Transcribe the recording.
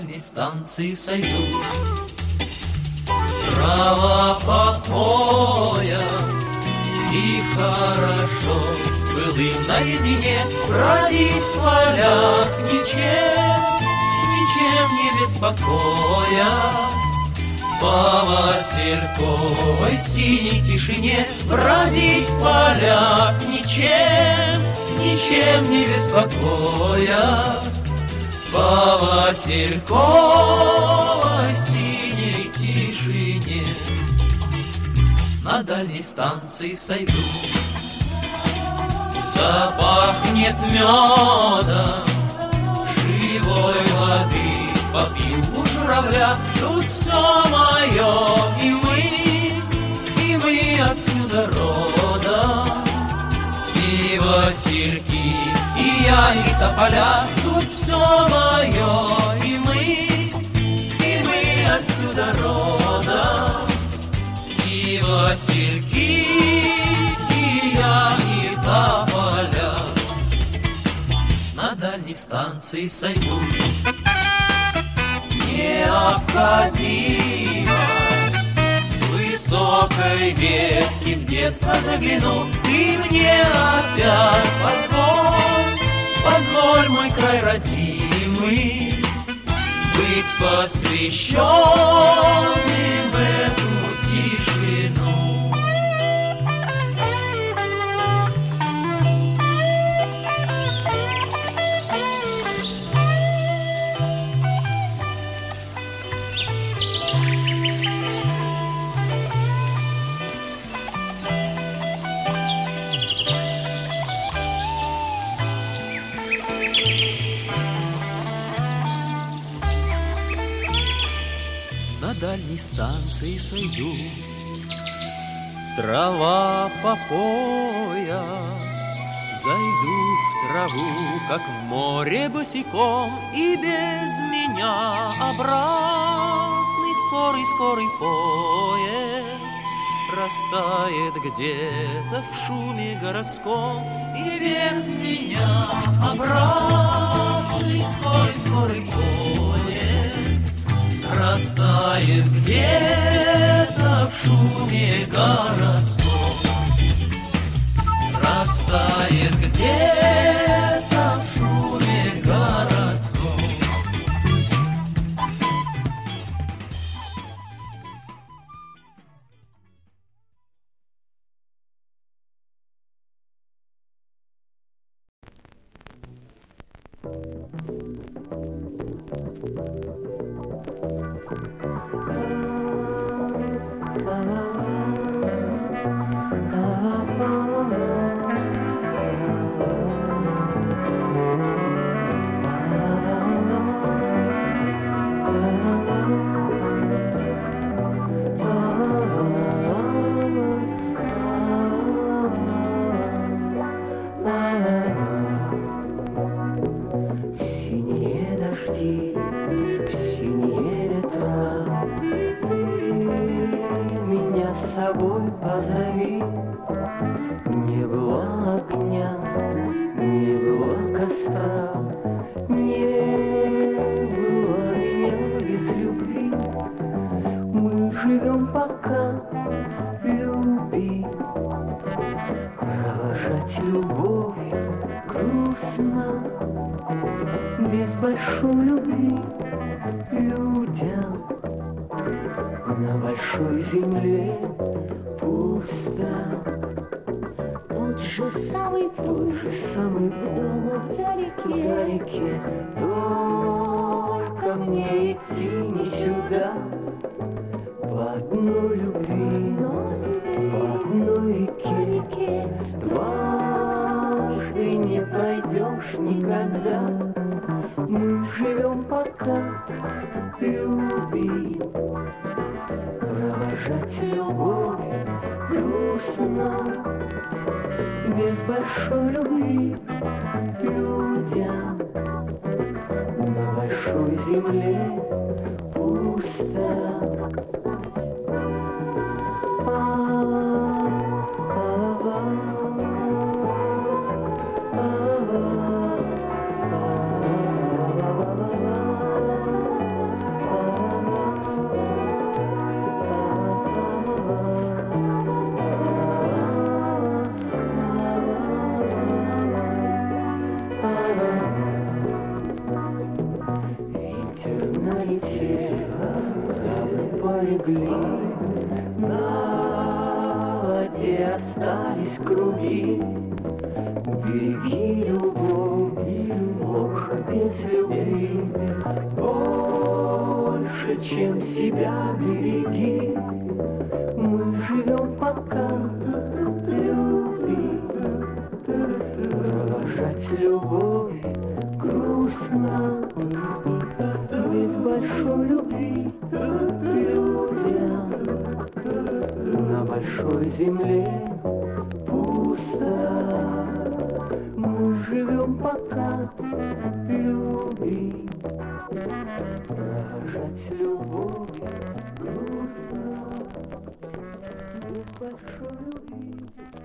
дальней станции сойду. Трава покоя, и хорошо с былым наедине бродить в полях ничем не беспокоя. По васильковой синей тишине бродить в полях ничем не беспокоя. По васильковой синей тишине на дальней станции сойду. Запахнет медом, живой воды попью у журавля. Тут все мое, и мы отсюда родом. И васильки, и я, и тополя. Тут все мое, и мы отсюда родом. И васильки, и я, и тополя на дальней станции сойду. Необходимо с высокой ветки в детство загляну. Ты мне опять позволь, мой край родимый, быть посвященным в эту тишину. На дальней станции сойду. Трава по пояс, зайду в траву, как в море босиком, и без меня обратный скорый поезд растает где-то в шуме городском. И без меня обратный скорый поезд растает где-то в шуме городском. Растает где-то в шуме городском. прожгли. На воде остались круги. Береги любовь, ложь без любви. Больше, чем себя береги. Мы живем пока любви. Провожать любовь грустно, без большой любви людям на большой земле пусто. Мы живем пока любви. Провожать любовь грустно, без большой любви.